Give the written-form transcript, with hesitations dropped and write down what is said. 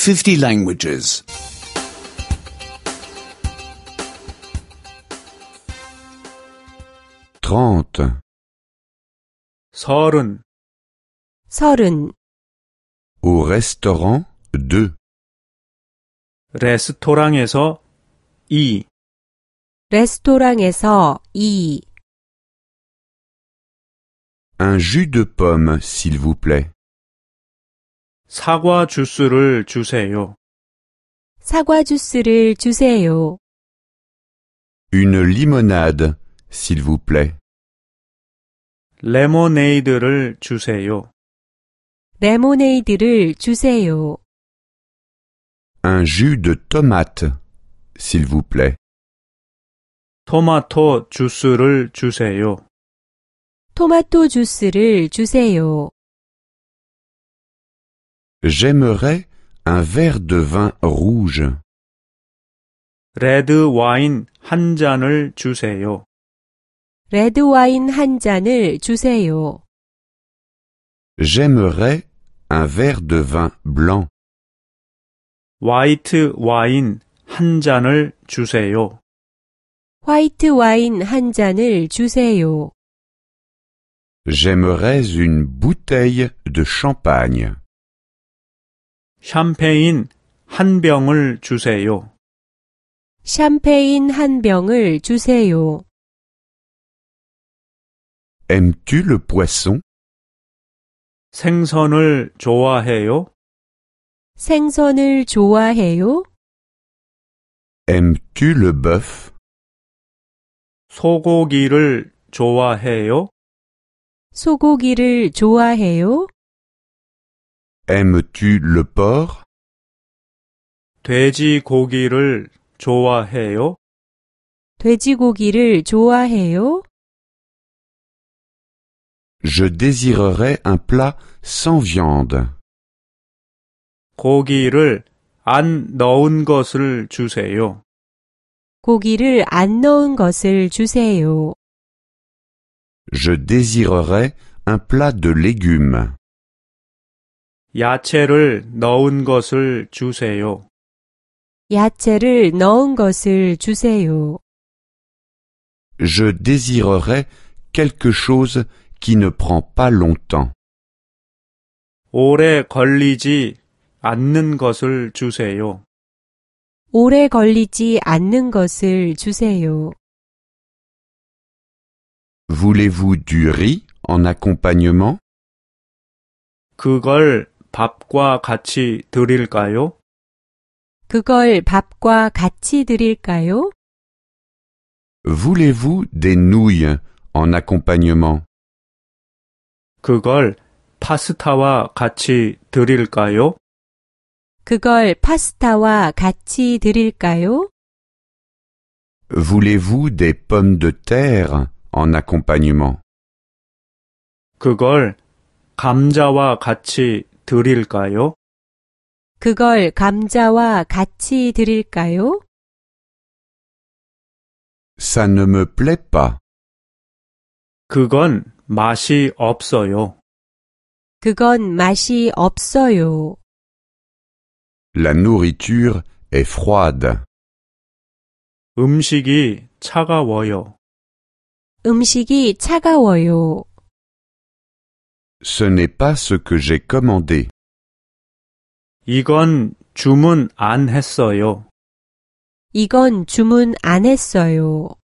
50 languages. 30. 30. Au restaurant 2. 레스토랑에서 2. 레스토랑에서 2. Un jus de pomme, s'il vous plaît. 사과 주스를 주세요. 사과 주스를 주세요. Une limonade, s'il vous plaît. 레모네이드를 주세요. 레모네이드를 주세요. Un jus de tomate, s'il vous plaît. 토마토 주스를 주세요. 토마토 주스를 주세요. J'aimerais un verre de vin rouge. 레드 와인 한 잔을 주세요. 레드 와인 한 잔을 주세요. J'aimerais un verre de vin blanc. 화이트 와인 한 잔을 주세요. 화이트 와인 한 잔을 주세요. J'aimerais une bouteille de champagne. 샴페인 한 병을 주세요. 샴페인 한 병을 주세요. Aimes-tu le poisson? 생선을 좋아해요? 생선을 좋아해요? Aimes-tu le bœuf? 소고기를 좋아해요? 소고기를 좋아해요? Aimes-tu le porc? 돼지고기를 좋아해요? 돼지고기를 좋아해요? Je désirerais un plat sans viande. 고기를 안 넣은 것을 주세요. 고기를 안 넣은 것을 주세요. Je désirerais un plat de légumes. 야채를 넣은 것을 주세요. 야채를 넣은 것을 주세요. Je désirerais quelque chose qui ne prend pas longtemps. 오래 걸리지 않는 것을 주세요. 오래 걸리지 않는 것을 주세요. Voulez-vous du riz en accompagnement? 그걸 밥과 같이 드릴까요? 그걸 밥과 같이 드릴까요? Voulez-vous des nouilles en accompagnement? 그걸 파스타와 같이 드릴까요? 그걸 파스타와 같이 드릴까요? Voulez-vous des pommes de terre en accompagnement? 그걸 감자와 같이 드릴까요? 그걸 감자와 같이 드릴까요? Ça ne me plaît pas. 그건 맛이 없어요. 그건 맛이 없어요. La nourriture est froide. 음식이 차가워요. 음식이 차가워요. Ce n'est pas ce que j'ai commandé. 이건 주문 안 했어요. 이건 주문 안 했어요.